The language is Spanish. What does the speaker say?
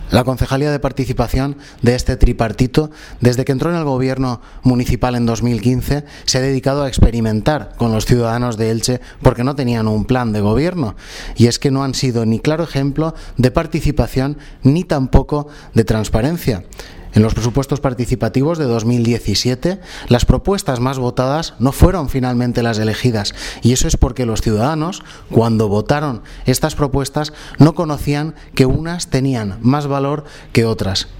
La Concejalía de Participación de este tripartito, desde que entró en el gobierno municipal en 2015, se ha dedicado a experimentar con los ciudadanos de Elche porque no tenían un plan de gobierno. Y es que no han sido ni claro ejemplo de participación ni tampoco de transparencia. En los presupuestos participativos de 2017, las propuestas más votadas no fueron finalmente las elegidas, y eso es porque los ciudadanos, cuando votaron estas propuestas, no conocían que unas tenían más valor que otras.